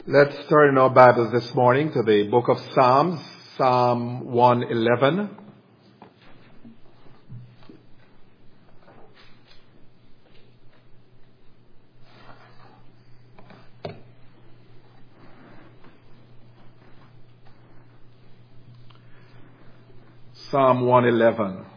Let's turn in our Bibles this morning to the book of Psalms, Psalm 111. Psalm 111.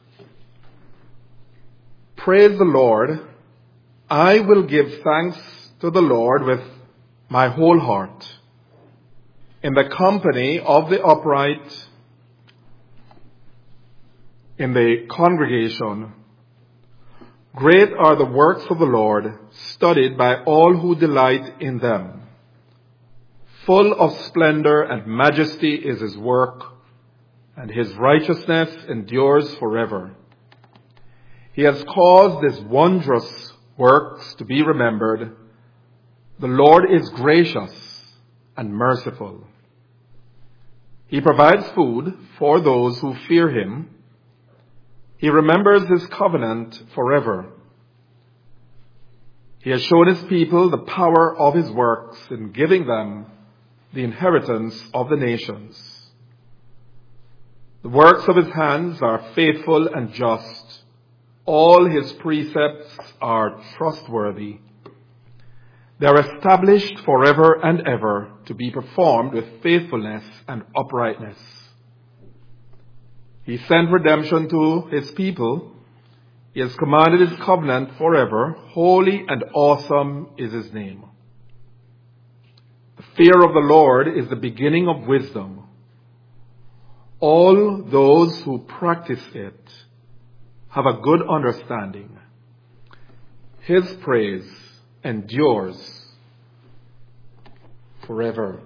Praise the Lord. I will give thanks to the Lord with my whole heart. In the company of the upright, in the congregation, great are the works of the Lord, studied by all who delight in them. Full of splendor and majesty is his work, and his righteousness endures forever. He has caused his wondrous works to be remembered. The Lord is gracious and merciful. He provides food for those who fear him. He remembers his covenant forever. He has shown his people the power of his works in giving them the inheritance of the nations. The works of his hands are faithful and just. All his precepts are trustworthy. They are established forever and ever to be performed with faithfulness and uprightness. He sent redemption to his people. He has commanded his covenant forever. Holy and awesome is his name. The fear of the Lord is the beginning of wisdom. All those who practice it have a good understanding. His praise endures forever.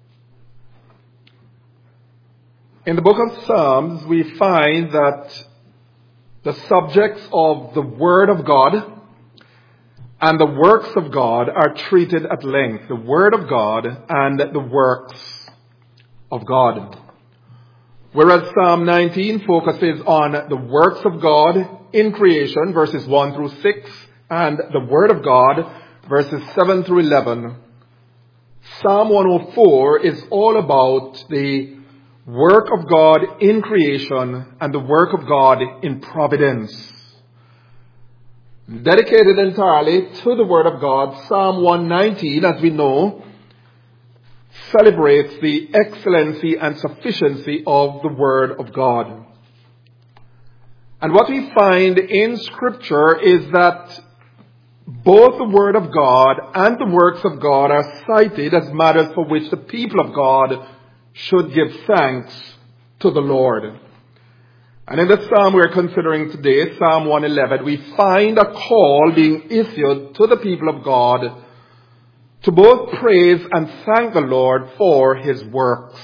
In the book of Psalms, we find that the subjects of the Word of God and the works of God are treated at length. The Word of God and the works of God. Whereas Psalm 19 focuses on the works of God in creation, verses 1 through 6, and the Word of God, verses 7 through 11. Psalm 104 is all about the work of God in creation and the work of God in providence. Dedicated entirely to the Word of God, Psalm 119, as we know, celebrates the excellency and sufficiency of the Word of God. And what we find in Scripture is that both the Word of God and the works of God are cited as matters for which the people of God should give thanks to the Lord. And in the psalm we are considering today, Psalm 111, we find a call being issued to the people of God to both praise and thank the Lord for his works.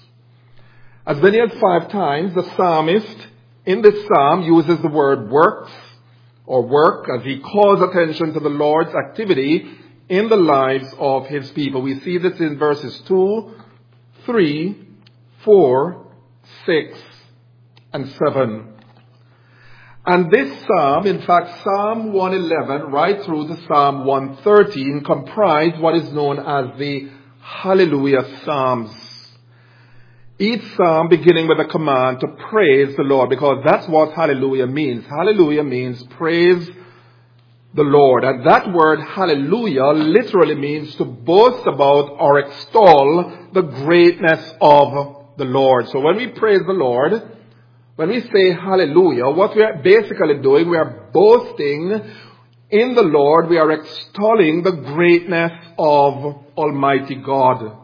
As many as 5 times, the psalmist in this psalm uses the word works or work as he calls attention to the Lord's activity in the lives of his people. We see this in verses 2, 3, 4, 6, and 7. And this psalm, in fact, Psalm 111, right through to Psalm 113, comprise what is known as the Hallelujah Psalms. Each psalm beginning with a command to praise the Lord, because that's what hallelujah means. Hallelujah means praise the Lord. And that word hallelujah literally means to boast about or extol the greatness of the Lord. So when we praise the Lord, when we say hallelujah, what we are basically doing, we are boasting in the Lord. We are extolling the greatness of Almighty God.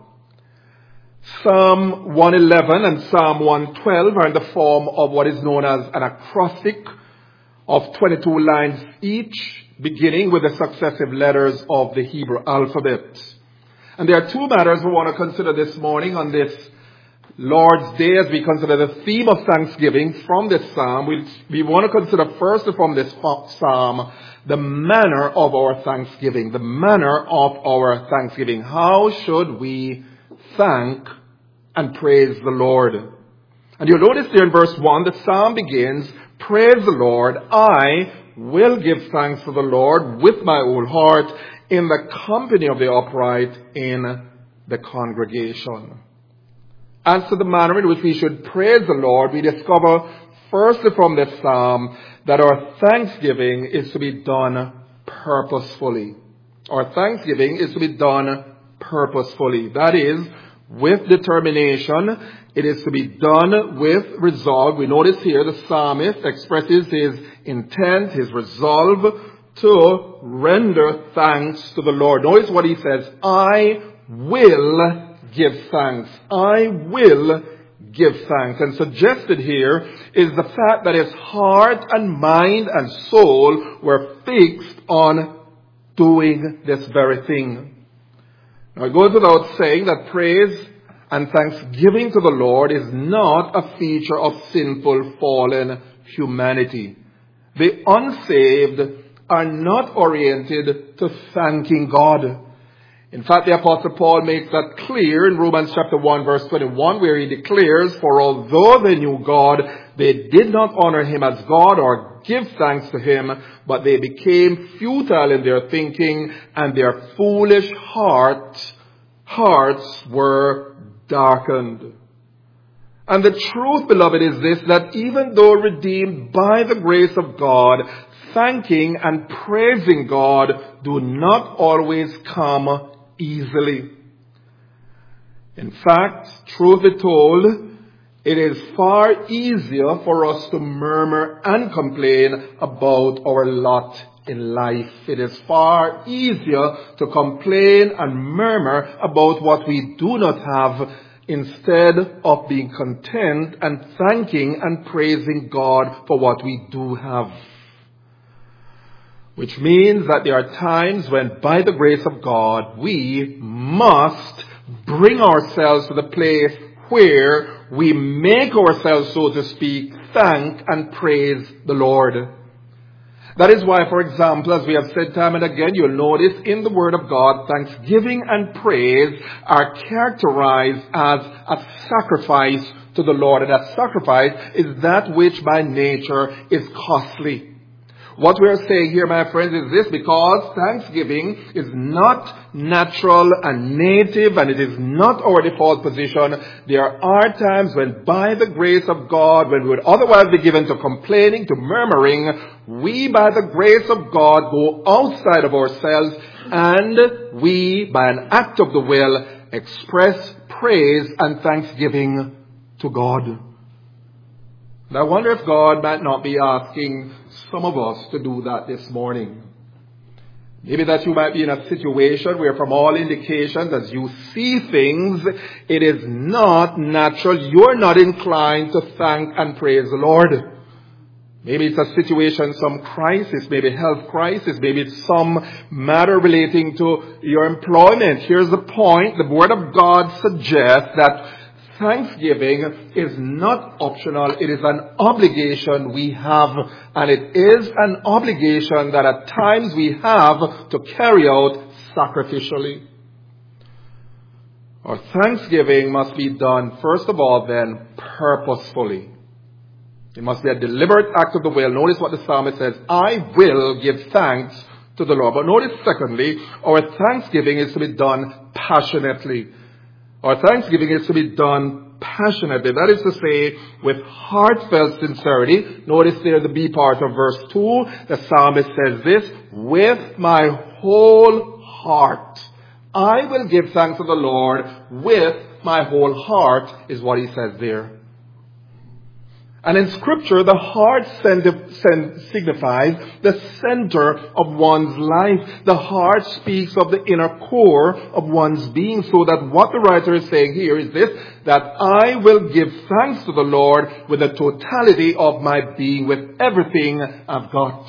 Psalm 111 and Psalm 112 are in the form of what is known as an acrostic of 22 lines each, beginning with the successive letters of the Hebrew alphabet. And there are 2 matters we want to consider this morning on this Lord's Day as we consider the theme of thanksgiving from this psalm. We want to consider first from this psalm the manner of our thanksgiving. The manner of our thanksgiving. How should we thank and praise the Lord? And you'll notice there in verse 1, the psalm begins, praise the Lord, I will give thanks to the Lord with my whole heart in the company of the upright, in the congregation. As to the manner in which we should praise the Lord, we discover firstly from this psalm that our thanksgiving is to be done purposefully. Our thanksgiving is to be done purposefully. That is, with determination. It is to be done with resolve. We notice here the psalmist expresses his intent, his resolve to render thanks to the Lord. Notice what he says, I will give thanks. I will give thanks. And suggested here is the fact that his heart and mind and soul were fixed on doing this very thing. Now it goes without saying that praise and thanksgiving to the Lord is not a feature of sinful, fallen humanity. The unsaved are not oriented to thanking God. In fact, the Apostle Paul makes that clear in Romans chapter 1 verse 21, where he declares, for although they knew God, they did not honor him as God or give thanks to him, but they became futile in their thinking, and their foolish hearts were darkened. And the truth, beloved, is this, that even though redeemed by the grace of God, thanking and praising God do not always come easily. In fact, truth be told, it is far easier for us to murmur and complain about our lot in life. It is far easier to complain and murmur about what we do not have instead of being content and thanking and praising God for what we do have. Which means that there are times when, by the grace of God, we must bring ourselves to the place where we make ourselves, so to speak, thank and praise the Lord. That is why, for example, as we have said time and again, you'll notice in the Word of God, thanksgiving and praise are characterized as a sacrifice to the Lord. And that sacrifice is that which by nature is costly. What we are saying here, my friends, is this: because thanksgiving is not natural and native, and it is not our default position, there are times when, by the grace of God, when we would otherwise be given to complaining, to murmuring, we, by the grace of God, go outside of ourselves, and we, by an act of the will, express praise and thanksgiving to God. And I wonder if God might not be asking some of us to do that this morning. Maybe that you might be in a situation where, from all indications, as you see things, it is not natural. You're not inclined to thank and praise the Lord. Maybe it's a situation, some crisis, maybe health crisis, maybe it's some matter relating to your employment. Here's the point. The Word of God suggests that thanksgiving is not optional. It is an obligation we have, and it is an obligation that at times we have to carry out sacrificially. Our thanksgiving must be done, first of all, then, purposefully. It must be a deliberate act of the will. Notice what the psalmist says, I will give thanks to the Lord. But notice, secondly, our thanksgiving is to be done passionately. Our thanksgiving is to be done passionately. That is to say, with heartfelt sincerity. Notice there the B part of verse 2. The psalmist says this, with my whole heart. I will give thanks to the Lord with my whole heart, is what he says there. And in Scripture, the heart signifies the center of one's life. The heart speaks of the inner core of one's being. So that what the writer is saying here is this, that I will give thanks to the Lord with the totality of my being, with everything I've got.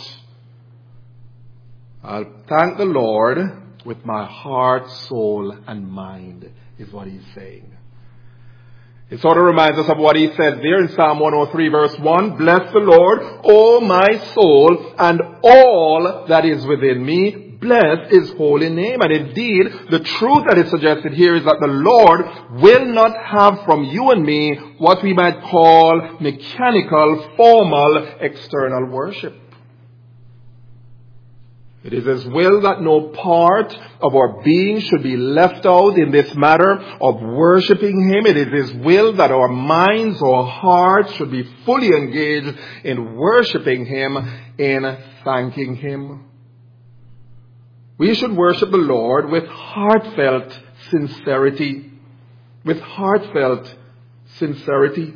I'll thank the Lord with my heart, soul, and mind, is what he's saying. It sort of reminds us of what he said there in Psalm 103 verse 1. Bless the Lord, O my soul, and all that is within me. Bless his holy name. And indeed, the truth that is suggested here is that the Lord will not have from you and me what we might call mechanical, formal, external worship. It is His will that no part of our being should be left out in this matter of worshiping Him. It is His will that our minds, our hearts should be fully engaged in worshiping Him, in thanking Him. We should worship the Lord with heartfelt sincerity. With heartfelt sincerity.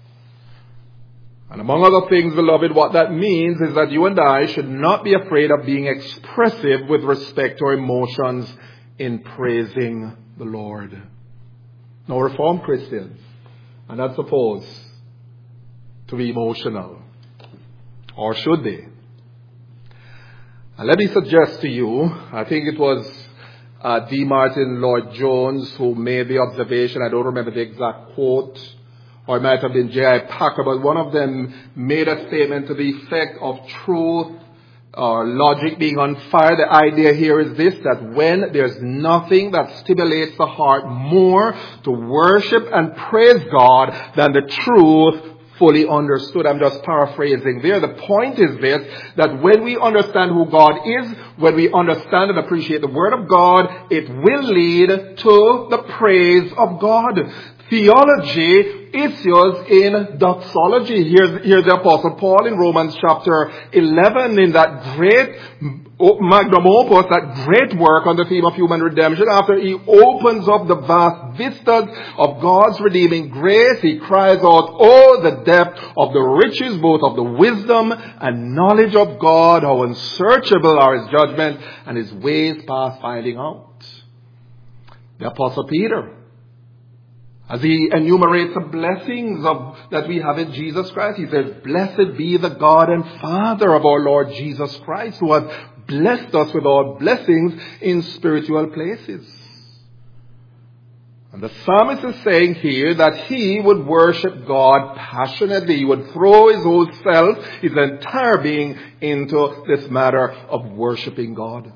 And among other things, beloved, what that means is that you and I should not be afraid of being expressive with respect to our emotions in praising the Lord. Now, Reformed Christians are not supposed to be emotional. Or should they? And let me suggest to you, I think it was D. Martin Lloyd-Jones who made the observation, I don't remember the exact quote, or it might have been J.I. Packer, but one of them made a statement to the effect of truth or logic being on fire. The idea here is this, that when there's nothing that stimulates the heart more to worship and praise God than the truth fully understood. I'm just paraphrasing there. The point is this, that when we understand who God is, when we understand and appreciate the Word of God, it will lead to the praise of God. Theology issues in doxology. Here's the Apostle Paul in Romans chapter 11 in that great magnum opus, that great work on the theme of human redemption. After he opens up the vast vistas of God's redeeming grace, he cries out, "Oh, the depth of the riches, both of the wisdom and knowledge of God, how unsearchable are His judgments and His ways past finding out." The Apostle Peter, as he enumerates the blessings that we have in Jesus Christ, he says, "Blessed be the God and Father of our Lord Jesus Christ, who has blessed us with all blessings in spiritual places." And the psalmist is saying here that he would worship God passionately. He would throw his whole self, his entire being, into this matter of worshiping God.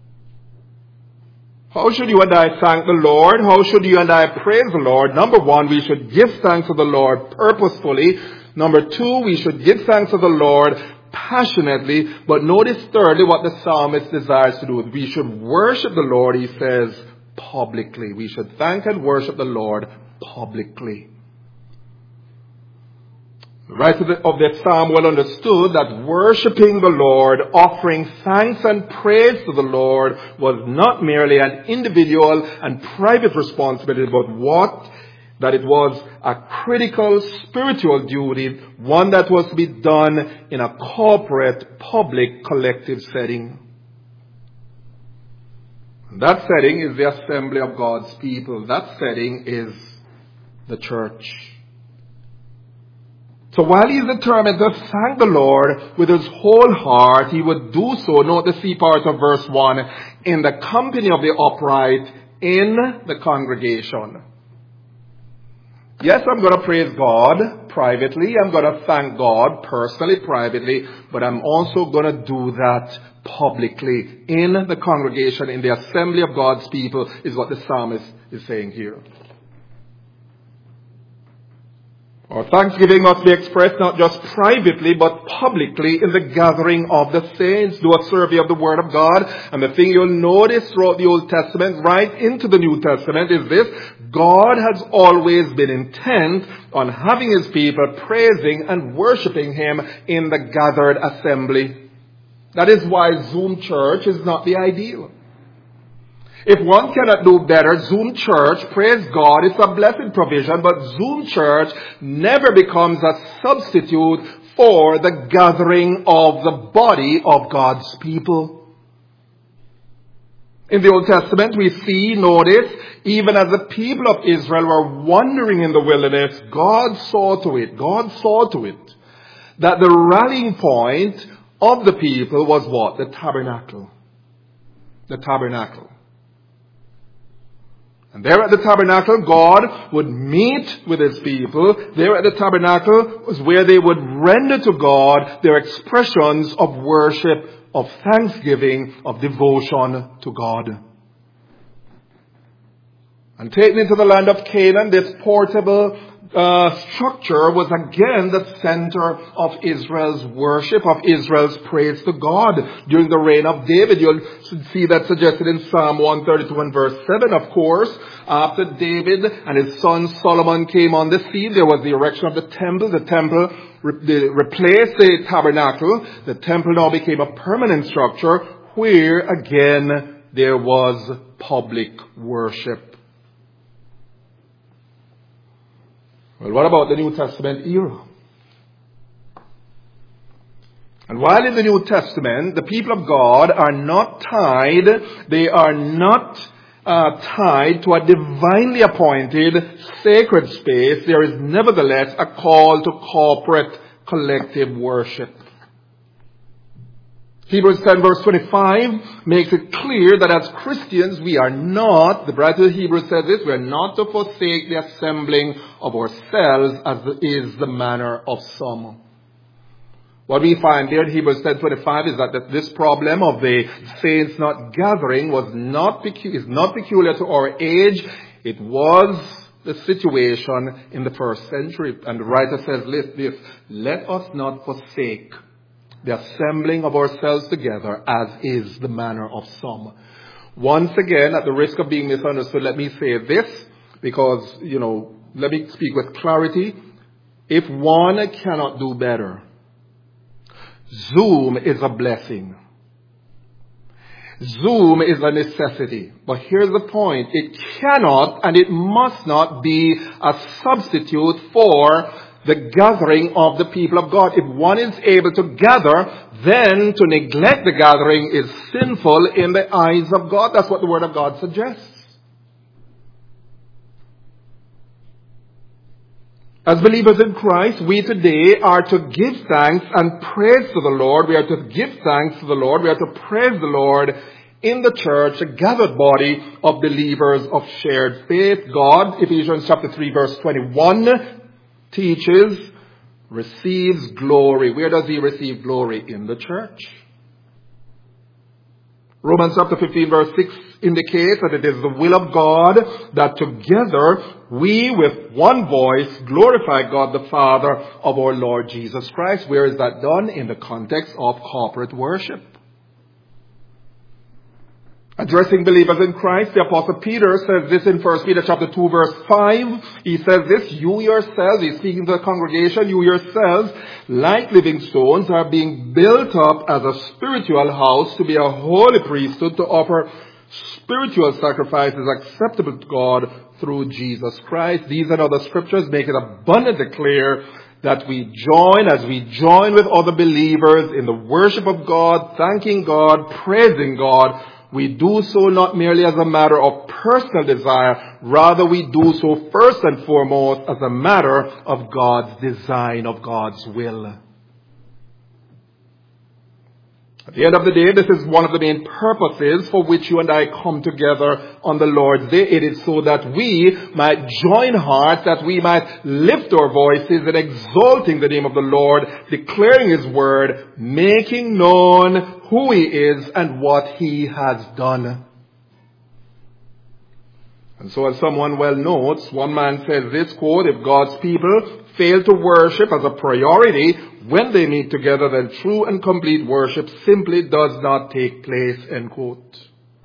How should you and I thank the Lord? How should you and I praise the Lord? Number one, we should give thanks to the Lord purposefully. Number two, we should give thanks to the Lord passionately. But notice thirdly what the psalmist desires to do. We should worship the Lord, he says, publicly. We should thank and worship the Lord publicly. The writer of this psalm well understood that worshiping the Lord, offering thanks and praise to the Lord, was not merely an individual and private responsibility, but that it was a critical spiritual duty, one that was to be done in a corporate, public, collective setting. And that setting is the assembly of God's people. That setting is the church. So while he is determined to thank the Lord with his whole heart, he would do so, note the C part of verse 1, in the company of the upright, in the congregation. Yes, I'm going to praise God privately. I'm going to thank God personally, privately, but I'm also going to do that publicly in the congregation, in the assembly of God's people, is what the psalmist is saying here. Our thanksgiving must be expressed not just privately, but publicly in the gathering of the saints. Do a survey of the Word of God. And the thing you'll notice throughout the Old Testament, right into the New Testament, is this. God has always been intent on having His people praising and worshiping Him in the gathered assembly. That is why Zoom church is not the ideal. If one cannot do better, Zoom church, praise God, it's a blessed provision, but Zoom church never becomes a substitute for the gathering of the body of God's people. In the Old Testament, we see, notice, even as the people of Israel were wandering in the wilderness, God saw to it that the rallying point of the people was what? The tabernacle. The tabernacle. And there at the tabernacle, God would meet with His people. There at the tabernacle was where they would render to God their expressions of worship, of thanksgiving, of devotion to God. And taken into the land of Canaan, this portable structure was again the center of Israel's worship, of Israel's praise to God. During the reign of David, you'll see that suggested in Psalm 132 and verse 7, of course. After David and his son Solomon came on the scene, there was the erection of the temple. The temple replaced the tabernacle. The temple now became a permanent structure where again there was public worship. Well, what about the New Testament era? And while in the New Testament, the people of God are not tied, they are not tied to a divinely appointed sacred space, there is nevertheless a call to corporate collective worship. Hebrews 10 verse 25 makes it clear that as Christians we are not, the writer of Hebrews says this, we are not to forsake the assembling of ourselves as is the manner of some. What we find there in Hebrews 10:25 is that this problem of the saints not gathering is not peculiar to our age. It was the situation in the first century. And the writer says this, let us not forsake the assembling of ourselves together as is the manner of some. Once again, at the risk of being misunderstood, let me say this, because, let me speak with clarity. If one cannot do better, Zoom is a blessing. Zoom is a necessity. But here's the point. It cannot and it must not be a substitute for the gathering of the people of God. If one is able to gather, then to neglect the gathering is sinful in the eyes of God. That's what the Word of God suggests. As believers in Christ, we today are to give thanks and praise to the Lord. We are to give thanks to the Lord. We are to praise the Lord in the church, a gathered body of believers of shared faith. God, Ephesians chapter 3 verse 21, teaches, receives glory. Where does he receive glory? In the church. Romans chapter 15 verse 6 indicates that it is the will of God that together we with one voice glorify God the Father of our Lord Jesus Christ. Where is that done? In the context of corporate worship. Addressing believers in Christ, the Apostle Peter says this in 1 Peter chapter 2 verse 5. He says this, you yourselves, he's speaking to the congregation, you yourselves, like living stones, are being built up as a spiritual house to be a holy priesthood, to offer spiritual sacrifices acceptable to God through Jesus Christ. These and other scriptures make it abundantly clear that as we join with other believers in the worship of God, thanking God, praising God, we do so not merely as a matter of personal desire, rather we do so first and foremost as a matter of God's design, of God's will. At the end of the day, this is one of the main purposes for which you and I come together on the Lord's Day. It is so that we might join hearts, that we might lift our voices in exalting the name of the Lord, declaring His word, making known who He is and what He has done. And so as someone well notes, one man says this, quote, if God's people fail to worship as a priority when they meet together, then true and complete worship simply does not take place, end quote.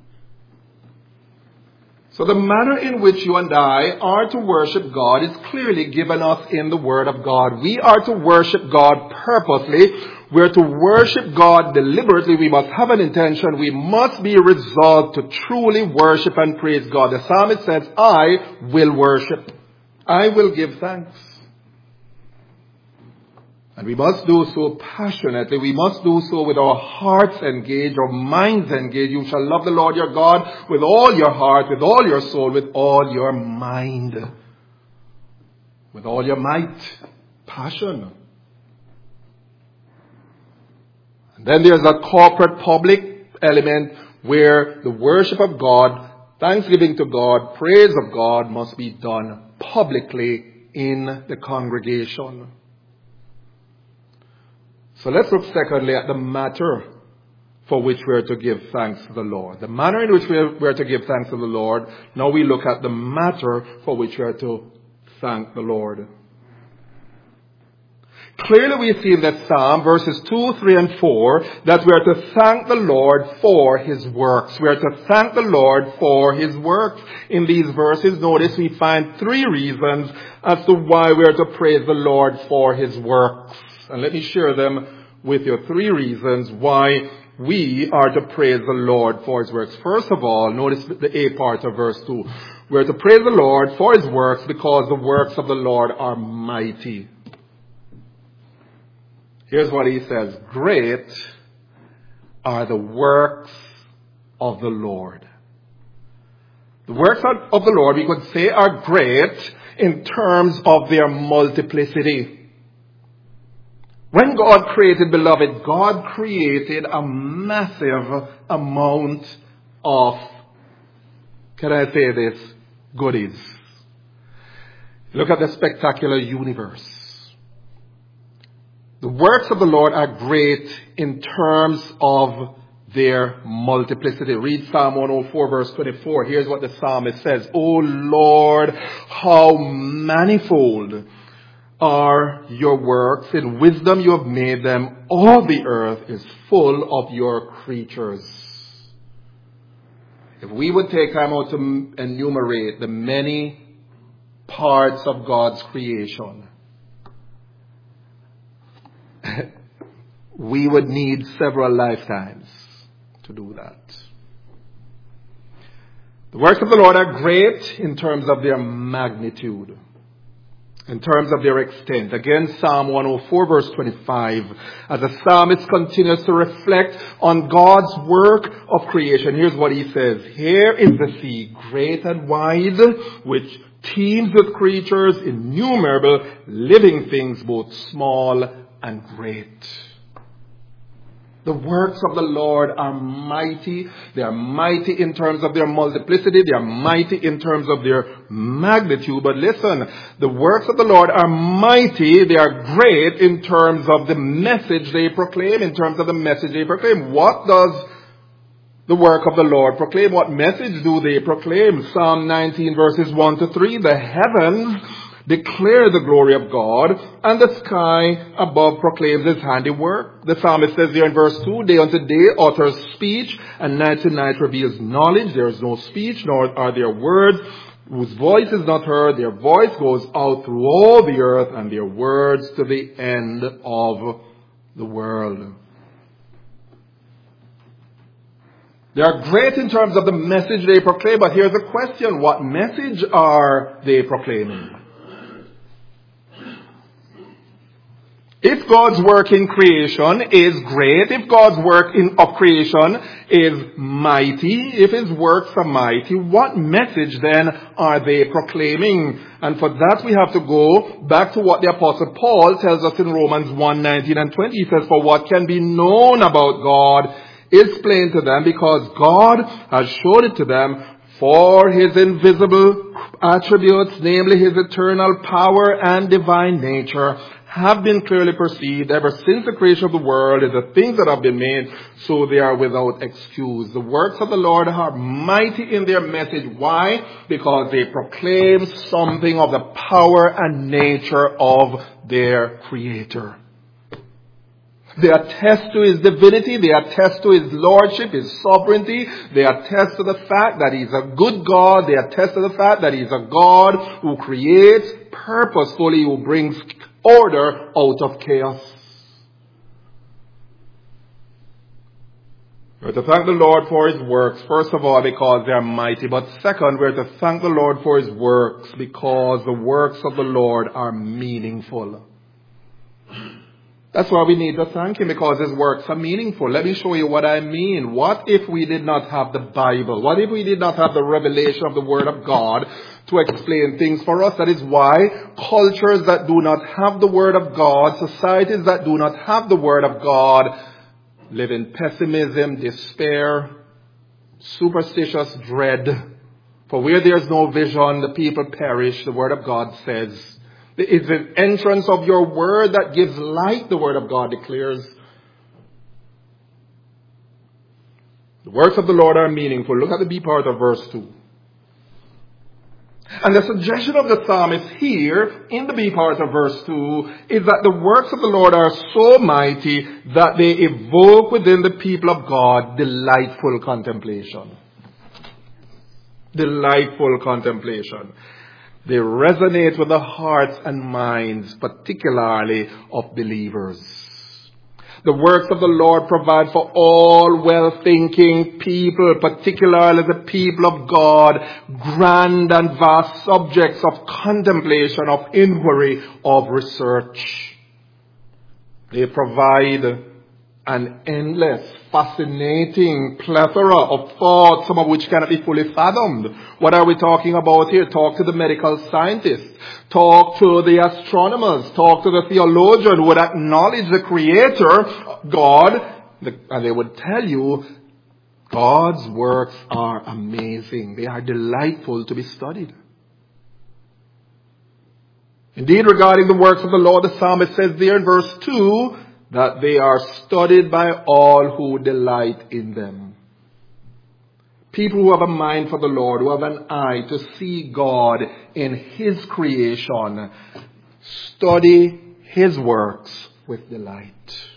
So the manner in which you and I are to worship God is clearly given us in the Word of God. We are to worship God purposely. We are to worship God deliberately. We must have an intention. We must be resolved to truly worship and praise God. The psalmist says, I will worship. I will give thanks. And we must do so passionately. We must do so with our hearts engaged, our minds engaged. You shall love the Lord your God with all your heart, with all your soul, with all your mind, with all your might, passion. And then there's a corporate public element where the worship of God, thanksgiving to God, praise of God must be done publicly in the congregation. So let's look secondly at the matter for which we are to give thanks to the Lord. The manner in which we are to give thanks to the Lord. Now we look at the matter for which we are to thank the Lord. Clearly we see in that Psalm, verses 2, 3, and 4, that we are to thank the Lord for His works. We are to thank the Lord for His works. In these verses, notice we find 3 reasons as to why we are to praise the Lord for His works. And let me share them with you. 3 reasons why we are to praise the Lord for His works. First of all, notice the A part of verse 2. We are to praise the Lord for His works because the works of the Lord are mighty. Here's what he says. Great are the works of the Lord. The works of the Lord, we could say, are great in terms of their multiplicity. When God created, beloved, God created a massive amount of, can I say this, goodies. Look at the spectacular universe. The works of the Lord are great in terms of their multiplicity. Read Psalm 104 verse 24. Here's what the psalmist says. O Lord, how manifold are your works. In wisdom you have made them. All the earth is full of your creatures. If we would take time out to enumerate the many parts of God's creation, we would need several lifetimes to do that. The works of the Lord are great in terms of their magnitude, in terms of their extent. Again, Psalm 104 verse 25, as the psalmist continues to reflect on God's work of creation. Here's what he says. Here is the sea, great and wide, which teems with creatures, innumerable living things, both small and great. The works of the Lord are mighty. They are mighty in terms of their multiplicity. They are mighty in terms of their magnitude. But listen, the works of the Lord are mighty. They are great in terms of the message they proclaim. In terms of the message they proclaim. What does the work of the Lord proclaim? What message do they proclaim? Psalm 19 verses 1 to 3. The heavens declare the glory of God, and the sky above proclaims His handiwork. The psalmist says here in verse 2, day unto day utters speech, and night to night reveals knowledge. There is no speech, nor are there words, whose voice is not heard. Their voice goes out through all the earth, and their words to the end of the world. They are great in terms of the message they proclaim, but here's the question. What message are they proclaiming? If God's work in creation is great, if God's work of creation is mighty, if His works are mighty, what message then are they proclaiming? And for that we have to go back to what the Apostle Paul tells us in Romans 1:19 and 20. He says, for what can be known about God is plain to them, because God has showed it to them. For His invisible attributes, namely His eternal power and divine nature, have been clearly perceived ever since the creation of the world, and the things that have been made, so they are without excuse. The works of the Lord are mighty in their message. Why? Because they proclaim something of the power and nature of their Creator. They attest to His divinity. They attest to His lordship, His sovereignty. They attest to the fact that He's a good God. They attest to the fact that He's a God who creates purposefully, who brings order out of chaos. We're to thank the Lord for His works, first of all, because they are mighty. But second, we're to thank the Lord for His works because the works of the Lord are meaningful. That's why we need to thank Him, because His works are meaningful. Let me show you what I mean. What if we did not have the Bible? What if we did not have the revelation of the Word of God to explain things for us? That is why cultures that do not have the Word of God, societies that do not have the Word of God, live in pessimism, despair, superstitious dread. For where there is no vision, the people perish, the Word of God says. It is the entrance of your word that gives light, the Word of God declares. The works of the Lord are meaningful. Look at the B part of verse 2. And the suggestion of the psalmist here, in the B part of verse 2, is that the works of the Lord are so mighty that they evoke within the people of God delightful contemplation. Delightful contemplation. They resonate with the hearts and minds, particularly of believers. The works of the Lord provide for all well-thinking people, particularly the people of God, grand and vast subjects of contemplation, of inquiry, of research. They provide an endless, fascinating plethora of thoughts, some of which cannot be fully fathomed. What are we talking about here? Talk to the medical scientists. Talk to the astronomers. Talk to the theologian who would acknowledge the Creator, God, and they would tell you God's works are amazing. They are delightful to be studied. Indeed, regarding the works of the Lord, the psalmist says there in verse 2, that they are studied by all who delight in them. People who have a mind for the Lord, who have an eye to see God in His creation, study His works with delight.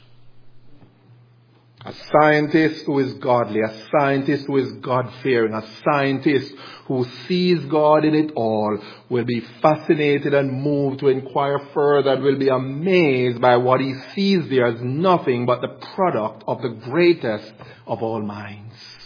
A scientist who is godly, a scientist who is God-fearing, a scientist who sees God in it all will be fascinated and moved to inquire further and will be amazed by what he sees there as nothing but the product of the greatest of all minds.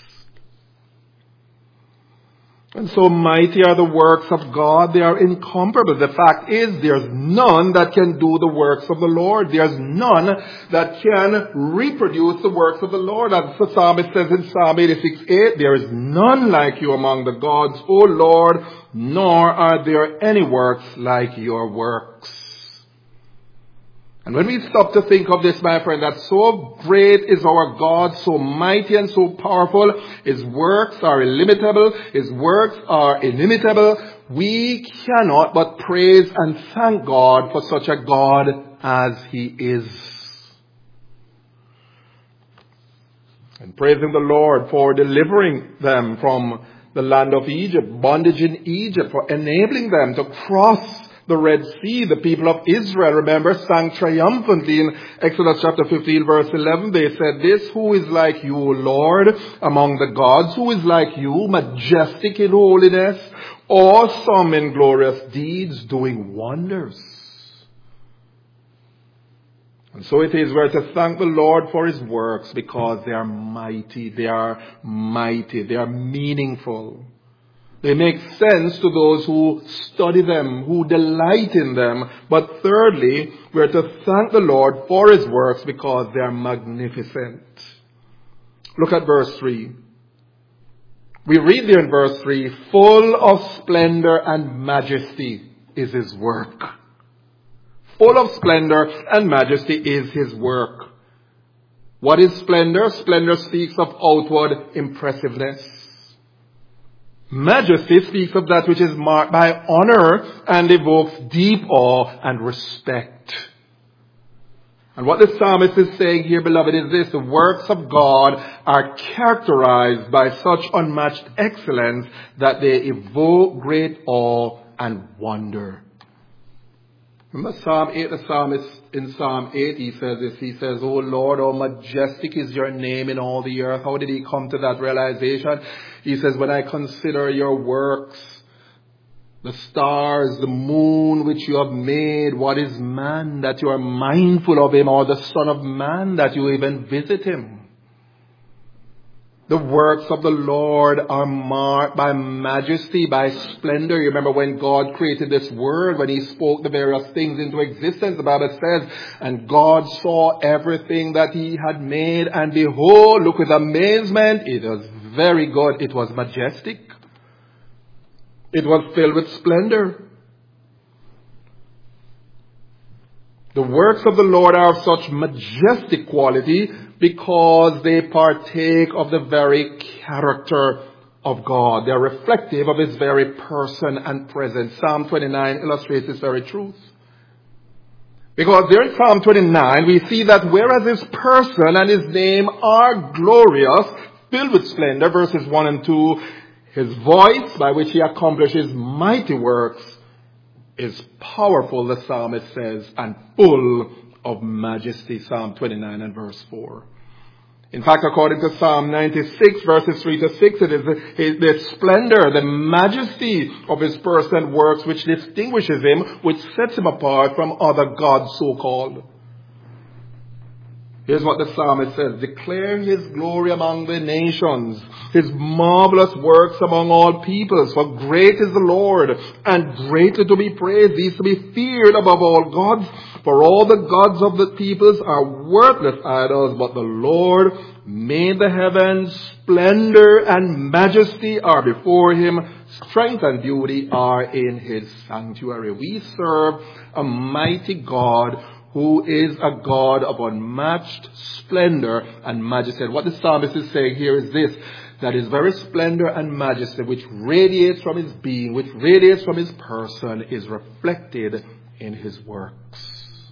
And so mighty are the works of God. They are incomparable. The fact is, there's none that can do the works of the Lord. There's none that can reproduce the works of the Lord. As the psalmist says in Psalm 86:8, there is none like you among the gods, O Lord, nor are there any works like your works. And when we stop to think of this, my friend, that so great is our God, so mighty and so powerful, His works are illimitable, His works are inimitable, we cannot but praise and thank God for such a God as He is. And praising the Lord for delivering them from the land of Egypt, bondage in Egypt, for enabling them to cross the Red Sea. The people of Israel, remember, sang triumphantly in Exodus chapter 15 verse 11. They said this, who is like you, Lord, among the gods? Who is like you, majestic in holiness, awesome in glorious deeds, doing wonders? And so it is, we're to thank the Lord for His works because they are mighty, they are meaningful. They make sense to those who study them, who delight in them. But thirdly, we're to thank the Lord for His works because they are magnificent. Look at verse 3. We read there in verse 3, full of splendor and majesty is His work. Full of splendor and majesty is His work. What is splendor? Splendor speaks of outward impressiveness. Majesty speaks of that which is marked by honor and evokes deep awe and respect. And what the psalmist is saying here, beloved, is this: the works of God are characterized by such unmatched excellence that they evoke great awe and wonder. Remember Psalm 8, the psalmist in Psalm 8, he says this, he says, O Lord, how majestic is your name in all the earth. How did he come to that realization? He says, when I consider your works, the stars, the moon which you have made, what is man that you are mindful of him, or the son of man that you even visit him? The works of the Lord are marked by majesty, by splendor. You remember when God created this world, when He spoke the various things into existence, the Bible says, and God saw everything that He had made, and behold, look with amazement, it was very good, it was majestic. It was filled with splendor. The works of the Lord are of such majestic quality because they partake of the very character of God. They are reflective of His very person and presence. Psalm 29 illustrates this very truth. Because there in Psalm 29 we see that whereas His person and His name are glorious, filled with splendor, verses 1 and 2, His voice by which he accomplishes mighty works is powerful, the psalmist says, and full of majesty. Psalm 29 and verse 4. In fact, according to Psalm 96 verses 3 to 6, it is the splendor, the majesty of his person and works which distinguishes him, which sets him apart from other gods so-called. Here's what the psalmist says: declare his glory among the nations, his marvelous works among all peoples. For great is the Lord, and greatly to be praised. He is to be feared above all gods. For all the gods of the peoples are worthless idols, but the Lord made the heavens. Splendor and majesty are before him. Strength and beauty are in his sanctuary. We serve a mighty God, who is a God of unmatched splendor and majesty. And what the psalmist is saying here is this: that his very splendor and majesty, which radiates from his being, which radiates from his person, is reflected in his works.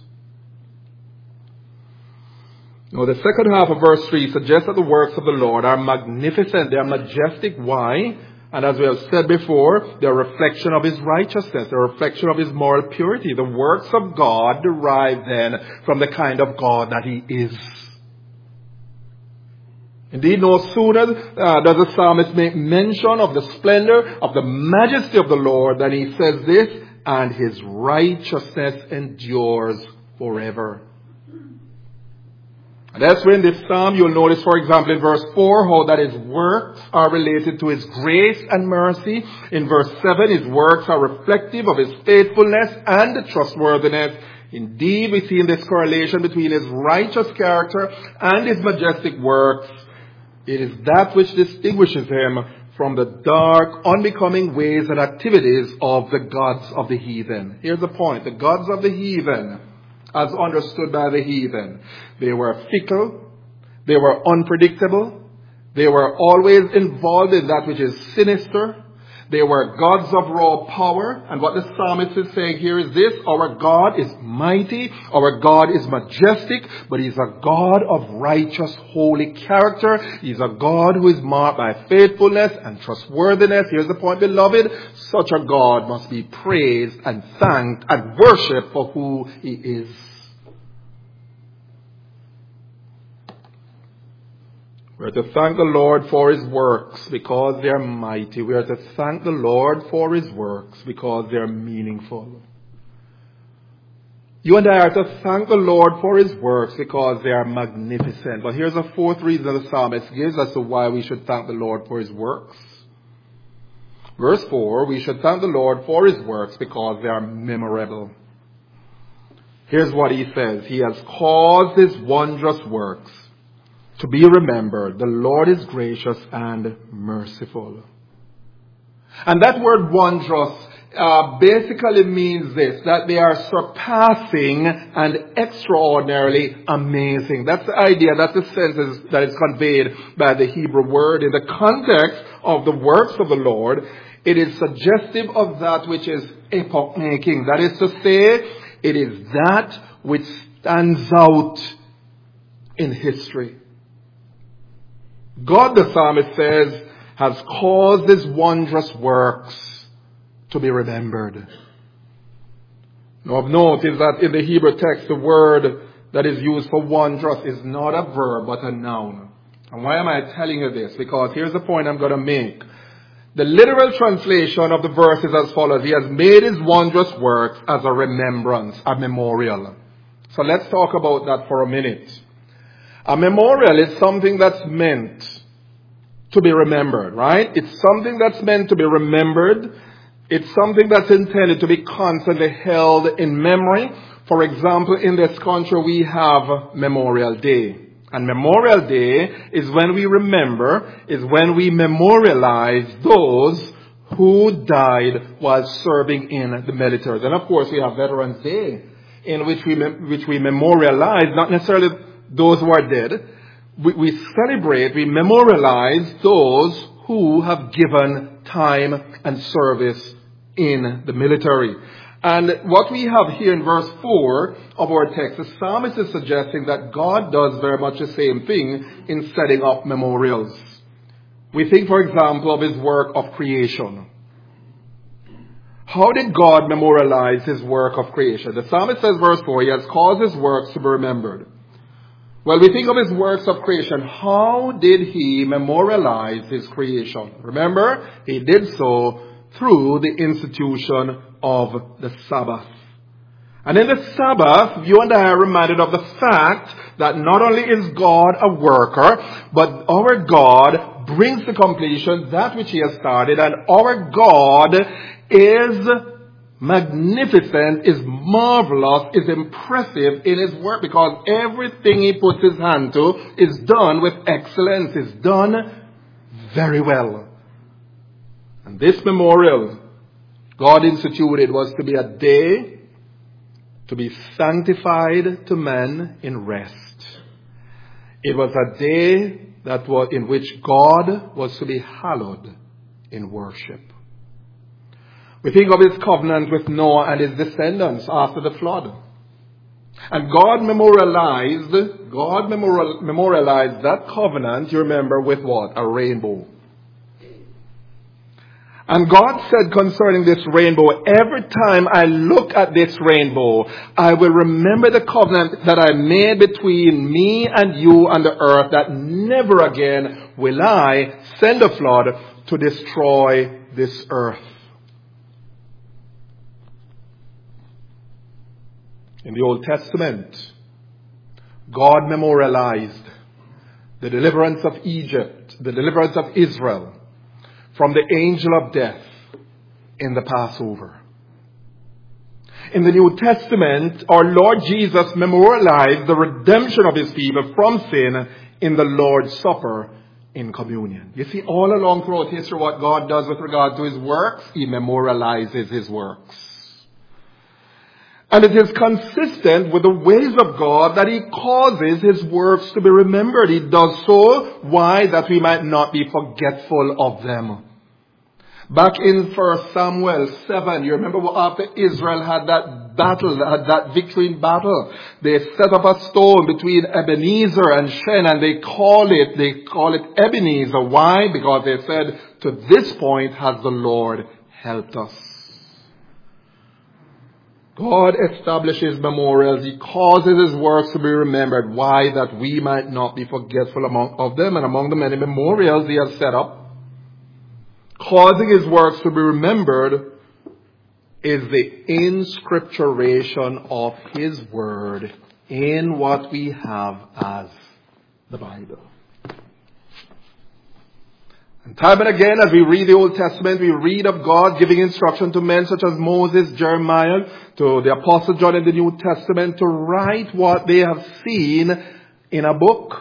Now, the second half of verse 3 suggests that the works of the Lord are magnificent. They are majestic. Why? And as we have said before, they're a reflection of his righteousness, a reflection of his moral purity. The works of God derive then from the kind of God that he is. Indeed, no sooner does the psalmist make mention of the splendor, of the majesty of the Lord, than he says this: and his righteousness endures forever. And that's when this psalm, you'll notice, for example, in verse 4, how that his works are related to his grace and mercy. In verse 7, his works are reflective of his faithfulness and trustworthiness. Indeed, we see in this correlation between his righteous character and his majestic works. It is that which distinguishes him from the dark, unbecoming ways and activities of the gods of the heathen. Here's the point: the gods of the heathen, as understood by the heathen, they were fickle, they were unpredictable, they were always involved in that which is sinister, they were gods of raw power. And what the psalmist is saying here is this: our God is mighty, our God is majestic, but he's a God of righteous, holy character. He's a God who is marked by faithfulness and trustworthiness. Here's the point, beloved: such a God must be praised and thanked and worshipped for who he is. We are to thank the Lord for his works because they are mighty. We are to thank the Lord for his works because they are meaningful. You and I are to thank the Lord for his works because they are magnificent. But here's a fourth reason the psalmist gives as to why we should thank the Lord for his works. Verse 4, we should thank the Lord for his works because they are memorable. Here's what he says: he has caused his wondrous works to be remembered. The Lord is gracious and merciful. And that word wondrous basically means this: that they are surpassing and extraordinarily amazing. That's the idea, that's the sense that is conveyed by the Hebrew word. In the context of the works of the Lord, it is suggestive of that which is epoch-making. That is to say, it is that which stands out in history. God, the psalmist says, has caused his wondrous works to be remembered. Now, of note is that in the Hebrew text, the word that is used for wondrous is not a verb but a noun. And why am I telling you this? Because here's the point I'm going to make. The literal translation of the verse is as follows: he has made his wondrous works as a remembrance, a memorial. So let's talk about that for a minute. A memorial is something that's meant to be remembered, right? It's something that's meant to be remembered. It's something that's intended to be constantly held in memory. For example, in this country we have Memorial Day. And Memorial Day is when we remember, is when we memorialize those who died while serving in the military. And of course we have Veterans Day, in which we memorialize not necessarily those who are dead. We celebrate, we memorialize those who have given time and service in the military. And what we have here in verse 4 of our text, the psalmist is suggesting that God does very much the same thing in setting up memorials. We think, for example, of his work of creation. How did God memorialize his work of creation? The psalmist says, verse 4, he has caused his works to be remembered. Well, we think of his works of creation. How did he memorialize his creation? Remember, he did so through the institution of the Sabbath. And in the Sabbath, you and I are reminded of the fact that not only is God a worker, but our God brings to completion that which he has started, and our God is magnificent, is marvelous, is impressive in his work, because everything he puts his hand to is done with excellence, is done very well. And this memorial God instituted was to be a day to be sanctified to men in rest. It was a day that was in which God was to be hallowed in worship. We think of his covenant with Noah and his descendants after the flood. And God memorialized that covenant, you remember, with what? A rainbow. And God said concerning this rainbow, every time I look at this rainbow, I will remember the covenant that I made between me and you and the earth, that never again will I send a flood to destroy this earth. In the Old Testament, God memorialized the deliverance of Egypt, the deliverance of Israel from the angel of death in the Passover. In the New Testament, our Lord Jesus memorialized the redemption of his people from sin in the Lord's Supper in communion. You see, all along throughout history, what God does with regard to his works, he memorializes his works. And it is consistent with the ways of God that he causes his works to be remembered. He does so. Why? That we might not be forgetful of them. Back in 1 Samuel 7, you remember after Israel had that battle, had that victory in battle, they set up a stone between Ebenezer and Shen, and they call it Ebenezer. Why? Because they said, to this point has the Lord helped us. God establishes memorials. He causes his works to be remembered. Why? That we might not be forgetful of them. And among the many memorials he has set up, causing his works to be remembered, is the inscripturation of his word in what we have as the Bible. And time and again, as we read the Old Testament, we read of God giving instruction to men such as Moses, Jeremiah, to the Apostle John in the New Testament to write what they have seen in a book.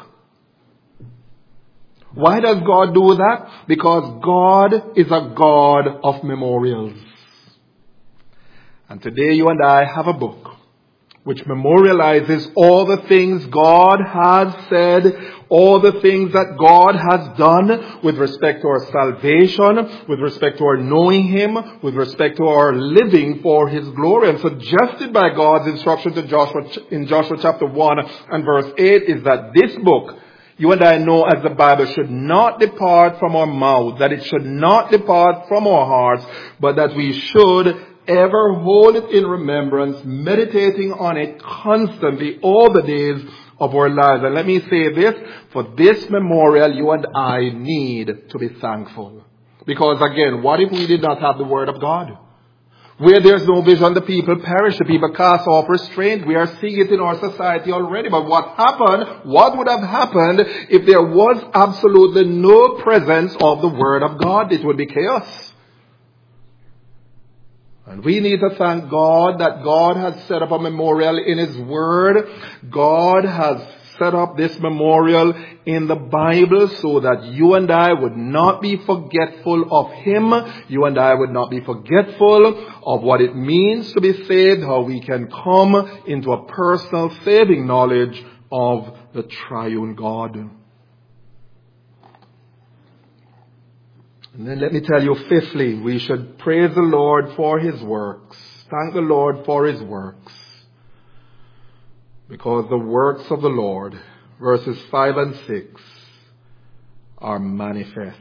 Why does God do that? Because God is a God of memorials. And today you and I have a book which memorializes all the things God has said, all the things that God has done with respect to our salvation, with respect to our knowing him, with respect to our living for his glory. And suggested by God's instruction to Joshua in Joshua chapter 1 and verse 8 is that this book, you and I know as the Bible, should not depart from our mouth, that it should not depart from our hearts, but that we should ever hold it in remembrance, meditating on it constantly all the days of our lives. And let me say this, for this memorial you and I need to be thankful. Because again, what if we did not have the Word of God? Where there's no vision, the people perish, the people cast off restraint. We are seeing it in our society already. But what would have happened if there was absolutely no presence of the Word of God? It would be chaos. And we need to thank God that God has set up a memorial in his word. God has set up this memorial in the Bible so that you and I would not be forgetful of him. You and I would not be forgetful of what it means to be saved, how we can come into a personal saving knowledge of the triune God. And then let me tell you, fifthly, we should praise the Lord for his works. Thank the Lord for his works. Because the works of the Lord, verses 5 and 6, are manifest.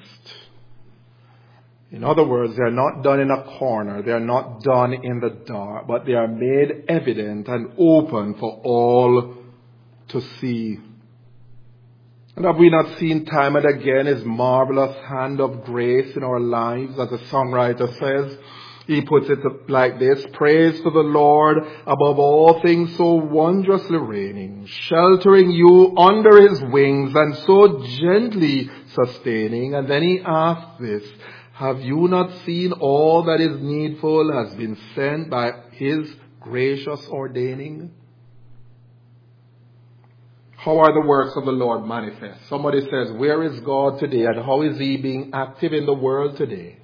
In other words, they are not done in a corner. They are not done in the dark, but they are made evident and open for all to see. And have we not seen time and again His marvelous hand of grace in our lives? As the songwriter says, he puts it like this: praise to the Lord above all things so wondrously reigning, sheltering you under His wings and so gently sustaining. And then he asks this: have you not seen all that is needful has been sent by His gracious ordaining? How are the works of the Lord manifest? Somebody says, where is God today and how is He being active in the world today?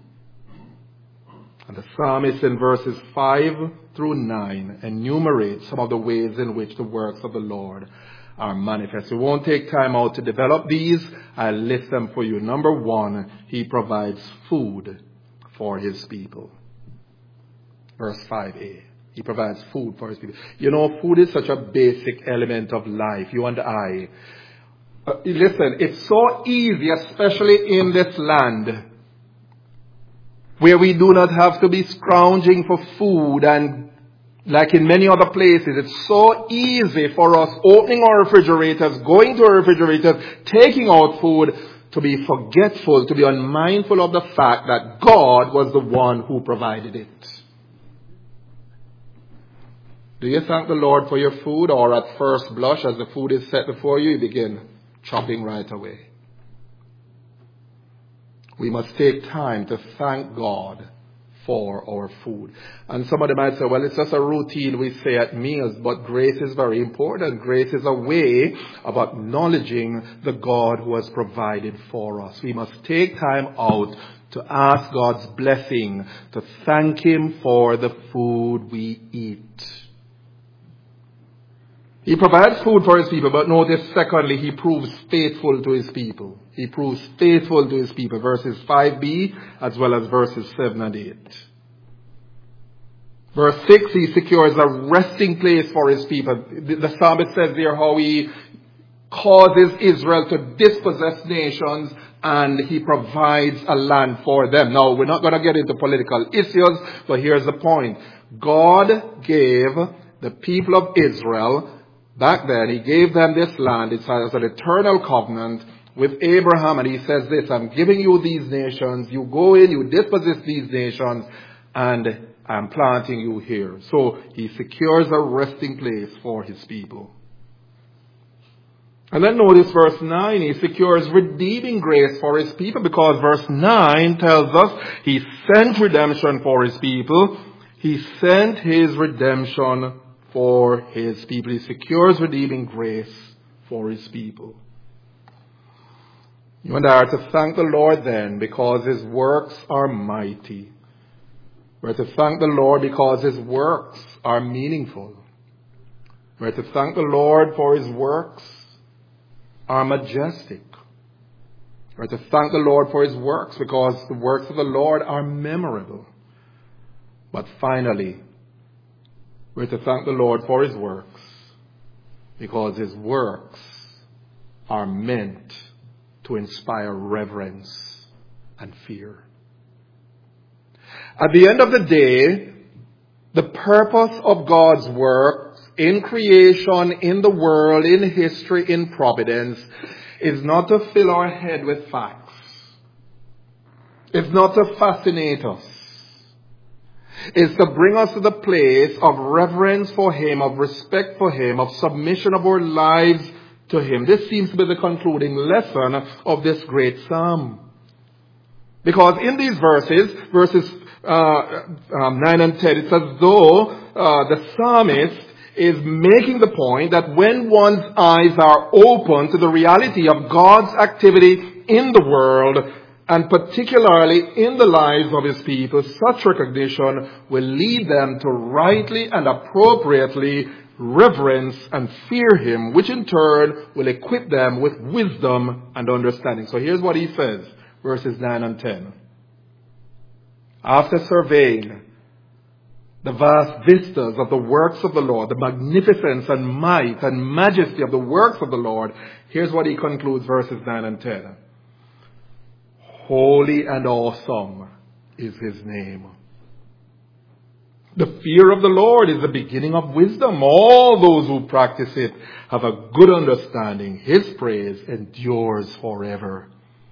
And the psalmist in verses 5 through 9 enumerates some of the ways in which the works of the Lord are manifest. We won't take time out to develop these. I'll list them for you. Number 1, He provides food for His people. Verse 5a. He provides food for His people. You know, food is such a basic element of life. You and I. Listen, it's so easy, especially in this land, where we do not have to be scrounging for food, and like in many other places, it's so easy for us opening our refrigerators, going to our refrigerators, taking out food, to be forgetful, to be unmindful of the fact that God was the one who provided it. Do you thank the Lord for your food, or at first blush, as the food is set before you, you begin chopping right away? We must take time to thank God for our food. And somebody might say, well, it's just a routine we say at meals, but grace is very important. Grace is a way of acknowledging the God who has provided for us. We must take time out to ask God's blessing, to thank Him for the food we eat. He provides food for His people, but notice secondly, He proves faithful to His people. He proves faithful to His people. Verses 5b as well as verses 7 and 8. Verse 6, He secures a resting place for His people. The psalmist says there how He causes Israel to dispossess nations and He provides a land for them. Now, we're not going to get into political issues, but here's the point. God gave the people of Israel back then, He gave them this land. It's as an eternal covenant with Abraham. And He says this: I'm giving you these nations. You go in, you dispossess these nations, and I'm planting you here. So He secures a resting place for His people. And then notice verse 9. He secures redeeming grace for His people, because verse 9 tells us He sent redemption for His people. He sent His redemption for His people. He secures redeeming grace for His people. You and I are to thank the Lord then because His works are mighty. We're to thank the Lord because His works are meaningful. We're to thank the Lord for His works are majestic. We're to thank the Lord for His works because the works of the Lord are memorable. But finally, we're to thank the Lord for His works because His works are meant to inspire reverence and fear. At the end of the day, the purpose of God's works in creation, in the world, in history, in providence, is not to fill our head with facts. It's not to fascinate us. Is to bring us to the place of reverence for Him, of respect for Him, of submission of our lives to Him. This seems to be the concluding lesson of this great psalm. Because in these verses 9 and 10, it's as though the psalmist is making the point that when one's eyes are open to the reality of God's activity in the world, and particularly in the lives of His people, such recognition will lead them to rightly and appropriately reverence and fear Him, which in turn will equip them with wisdom and understanding. So here's what he says, verses 9 and 10. After surveying the vast vistas of the works of the Lord, the magnificence and might and majesty of the works of the Lord, here's what he concludes, verses 9 and 10. Holy and awesome is his name. The fear of the Lord is the beginning of wisdom. All those who practice it have a good understanding. His praise endures forever.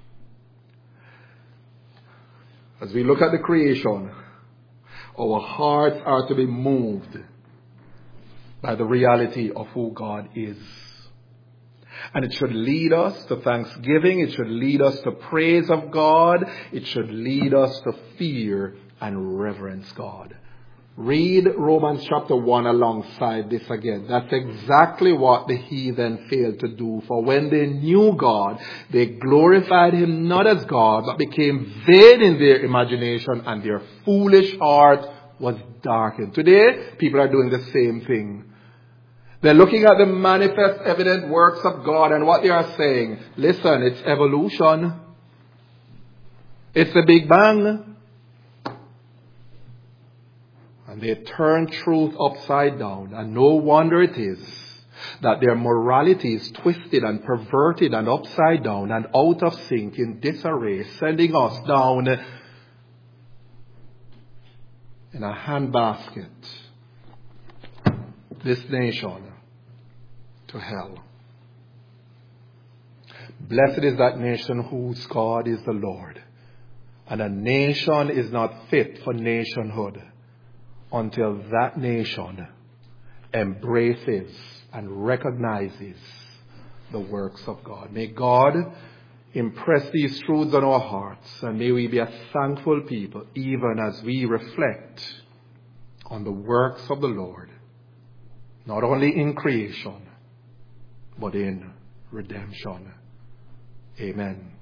As we look at the creation, our hearts are to be moved by the reality of who God is. And it should lead us to thanksgiving. It should lead us to praise of God. It should lead us to fear and reverence God. Read Romans chapter 1 alongside this again. That's exactly what the heathen failed to do. For when they knew God, they glorified him not as God, but became vain in their imagination, and their foolish heart was darkened. Today, people are doing the same thing. They're looking at the manifest, evident works of God, and what they are saying, listen, it's evolution. It's the Big Bang. And they turn truth upside down, and no wonder it is that their morality is twisted and perverted and upside down and out of sync, in disarray, sending us down in a handbasket, this nation, to hell. Blessed is that nation whose God is the Lord. And a nation is not fit for nationhood until that nation embraces and recognizes the works of God. May God impress these truths on our hearts, and may we be a thankful people even as we reflect on the works of the Lord, not only in creation, but in redemption. Amen.